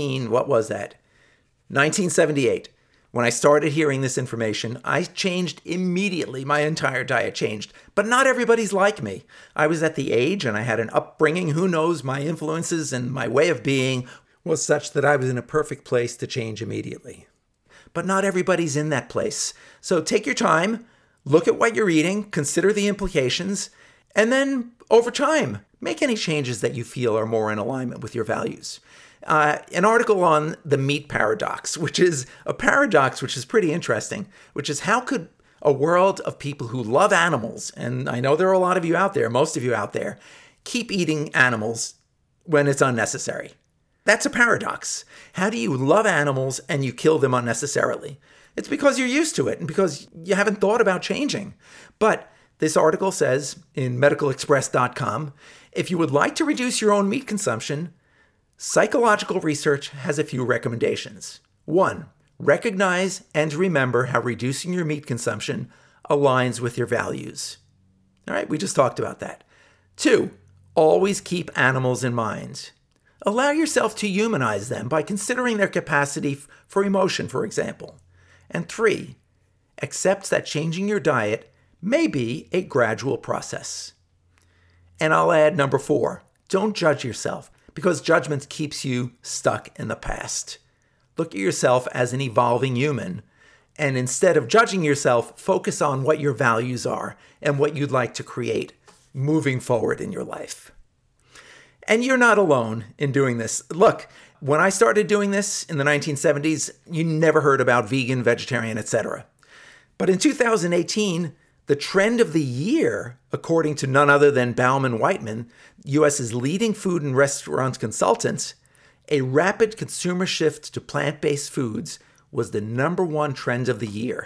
1978. When I started hearing this information, I changed immediately. My entire diet changed. But not everybody's like me. I was at the age and I had an upbringing. Who knows, my influences and my way of being was such that I was in a perfect place to change immediately. But not everybody's in that place. So take your time, look at what you're eating, consider the implications, and then over time, make any changes that you feel are more in alignment with your values. An article on the meat paradox, which is a paradox which is pretty interesting, which is how could a world of people who love animals, and I know there are a lot of you out there, most of you out there, keep eating animals when it's unnecessary. That's a paradox. How do you love animals and you kill them unnecessarily? It's because you're used to it and because you haven't thought about changing. But this article says in medicalexpress.com, if you would like to reduce your own meat consumption, psychological research has a few recommendations. 1, recognize and remember how reducing your meat consumption aligns with your values. All right, we just talked about that. 2, always keep animals in mind. Allow yourself to humanize them by considering their capacity for emotion, for example. And 3, accept that changing your diet may be a gradual process. And I'll add number 4, don't judge yourself, because judgment keeps you stuck in the past. Look at yourself as an evolving human, and instead of judging yourself, focus on what your values are and what you'd like to create moving forward in your life. And you're not alone in doing this. Look, when I started doing this in the 1970s, you never heard about vegan, vegetarian, etc. But in 2018, the trend of the year, according to none other than Bauman Whiteman, U.S.'s leading food and restaurant consultant, a rapid consumer shift to plant-based foods was the number one trend of the year.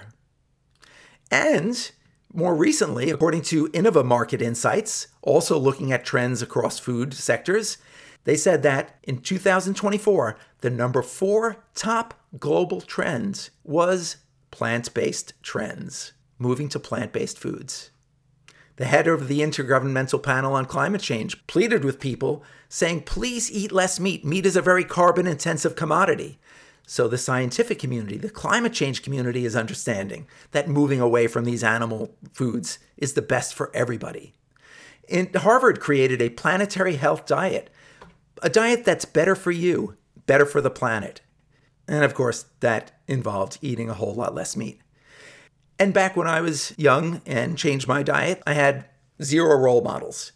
And more recently, according to Innova Market Insights, also looking at trends across food sectors, they said that in 2024, the number 4 top global trend was plant-based trends, moving to plant-based foods. The head of the Intergovernmental Panel on Climate Change pleaded with people, saying, please eat less meat. Meat is a very carbon-intensive commodity. So the scientific community, the climate change community is understanding that moving away from these animal foods is the best for everybody. Harvard created a planetary health diet, a diet that's better for you, better for the planet. And of course, that involved eating a whole lot less meat. And back when I was young and changed my diet, I had 0 role models.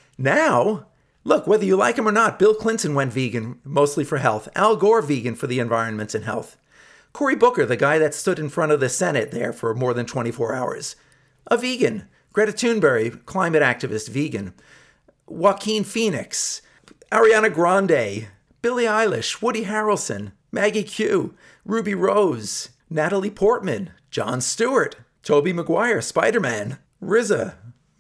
Now, look, whether you like him or not, Bill Clinton went vegan, mostly for health. Al Gore vegan for the environment and health. Cory Booker, the guy that stood in front of the Senate there for more than 24 hours, a vegan. Greta Thunberg, climate activist, vegan. Joaquin Phoenix, Ariana Grande, Billie Eilish, Woody Harrelson, Maggie Q, Ruby Rose, Natalie Portman, Jon Stewart, Tobey Maguire, Spider-Man, RZA,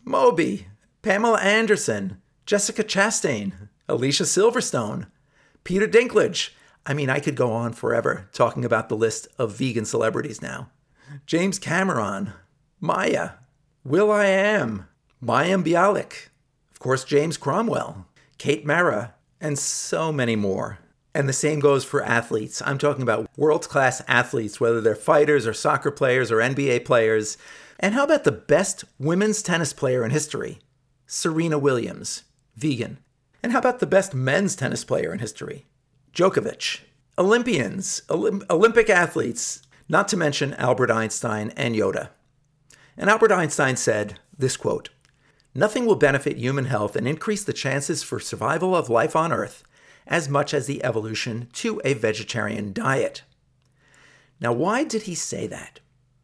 Moby, Pamela Anderson, Jessica Chastain, Alicia Silverstone, Peter Dinklage. I mean, I could go on forever talking about the list of vegan celebrities now. James Cameron, Maya, will.i.am, Mayim Bialik, of course, James Cromwell, Kate Mara, and so many more. And the same goes for athletes. I'm talking about world-class athletes, whether they're fighters or soccer players or NBA players. And how about the best women's tennis player in history? Serena Williams, vegan. And how about the best men's tennis player in history? Djokovic. Olympians, Olympic athletes, not to mention Albert Einstein and Yoda. And Albert Einstein said this quote, "Nothing will benefit human health and increase the chances for survival of life on Earth as much as the evolution to a vegetarian diet." Now, why did he say that?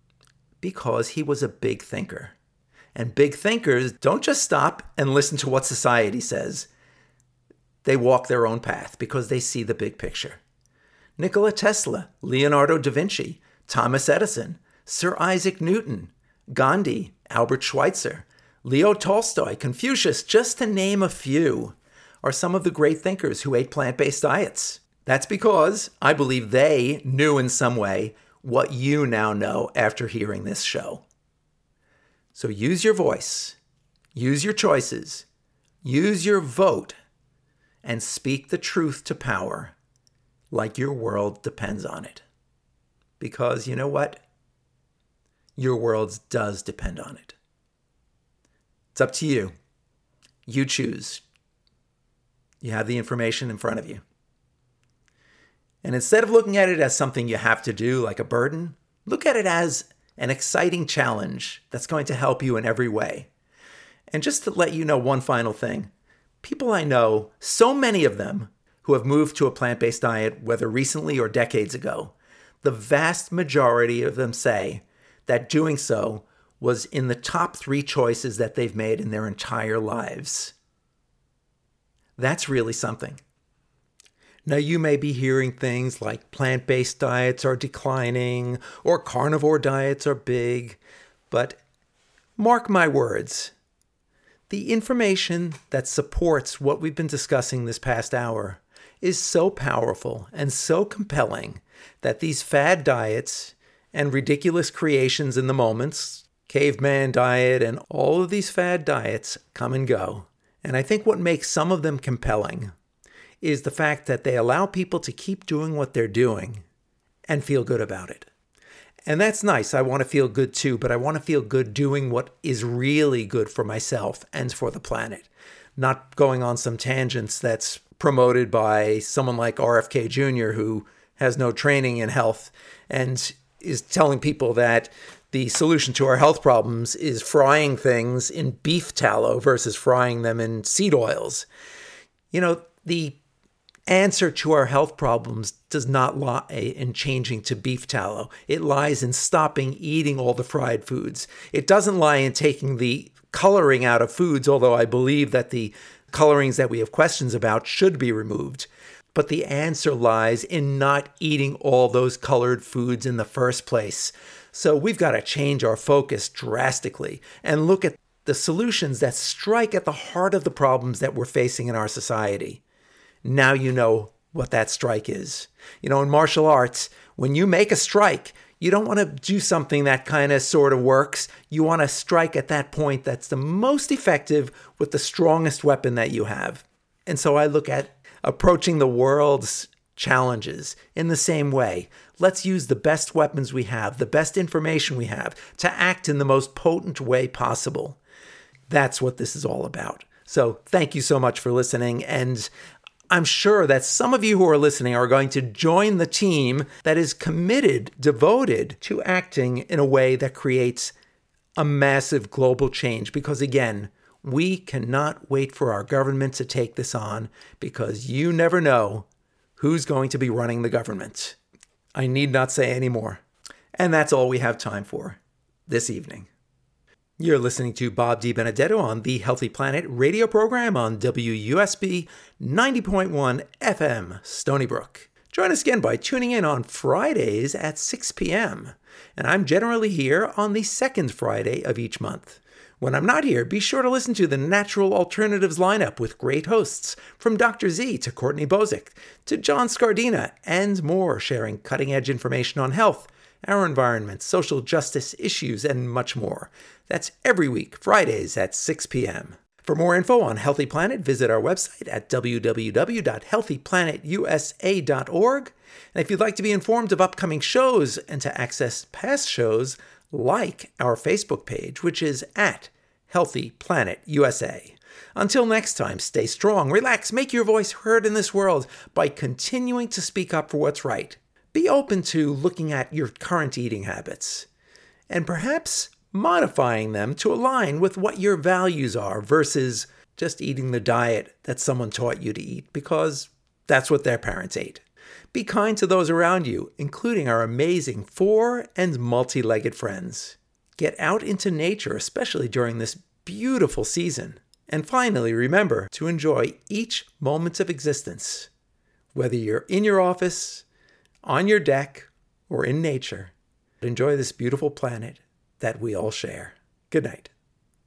Because he was a big thinker. And big thinkers don't just stop and listen to what society says. They walk their own path because they see the big picture. Nikola Tesla, Leonardo da Vinci, Thomas Edison, Sir Isaac Newton, Gandhi, Albert Schweitzer, Leo Tolstoy, Confucius, just to name a few, are some of the great thinkers who ate plant-based diets. That's because I believe they knew in some way what you now know after hearing this show. So use your voice, use your choices, use your vote, and speak the truth to power like your world depends on it. Because you know what? Your world does depend on it. It's up to you. You choose. You have the information in front of you. And instead of looking at it as something you have to do, like a burden, look at it as an exciting challenge that's going to help you in every way. And just to let you know one final thing, people I know, so many of them who have moved to a plant-based diet, whether recently or decades ago, the vast majority of them say that doing so was in the top 3 choices that they've made in their entire lives. That's really something. Now, you may be hearing things like plant-based diets are declining or carnivore diets are big, but mark my words, the information that supports what we've been discussing this past hour is so powerful and so compelling that these fad diets and ridiculous creations in the moments, caveman diet and all of these fad diets come and go. And I think what makes some of them compelling is the fact that they allow people to keep doing what they're doing and feel good about it. And that's nice. I want to feel good too, but I want to feel good doing what is really good for myself and for the planet, not going on some tangents that's promoted by someone like RFK Jr., who has no training in health and is telling people that the solution to our health problems is frying things in beef tallow versus frying them in seed oils. You know, the answer to our health problems does not lie in changing to beef tallow. It lies in stopping eating all the fried foods. It doesn't lie in taking the coloring out of foods, although I believe that the colorings that we have questions about should be removed. But the answer lies in not eating all those colored foods in the first place. So we've got to change our focus drastically and look at the solutions that strike at the heart of the problems that we're facing in our society. Now you know what that strike is. You know, in martial arts, when you make a strike, you don't want to do something that kind of sort of works. You want to strike at that point that's the most effective with the strongest weapon that you have. And so I look at approaching the world's challenges in the same way. Let's use the best weapons we have, the best information we have, to act in the most potent way possible. That's what this is all about. So thank you so much for listening. And I'm sure that some of you who are listening are going to join the team that is committed, devoted to acting in a way that creates a massive global change. Because again, we cannot wait for our government to take this on, because you never know who's going to be running the government. I need not say any more. And that's all we have time for this evening. You're listening to Bob DiBenedetto on the Healthy Planet radio program on WUSB 90.1 FM, Stony Brook. Join us again by tuning in on Fridays at 6 p.m. And I'm generally here on the second Friday of each month. When I'm not here, be sure to listen to the Natural Alternatives lineup with great hosts, from Dr. Z to Courtney Bozick to John Scardina and more, sharing cutting-edge information on health, our environment, social justice issues, and much more. That's every week, Fridays at 6 p.m. For more info on Healthy Planet, visit our website at www.healthyplanetusa.org. And if you'd like to be informed of upcoming shows and to access past shows, like our Facebook page, which is at Healthy Planet USA. Until next time, stay strong, relax, make your voice heard in this world by continuing to speak up for what's right. Be open to looking at your current eating habits and perhaps modifying them to align with what your values are versus just eating the diet that someone taught you to eat because that's what their parents ate. Be kind to those around you, including our amazing 4- and multi-legged friends. Get out into nature, especially during this beautiful season. And finally, remember to enjoy each moment of existence, whether you're in your office, on your deck, or in nature. Enjoy this beautiful planet that we all share. Good night.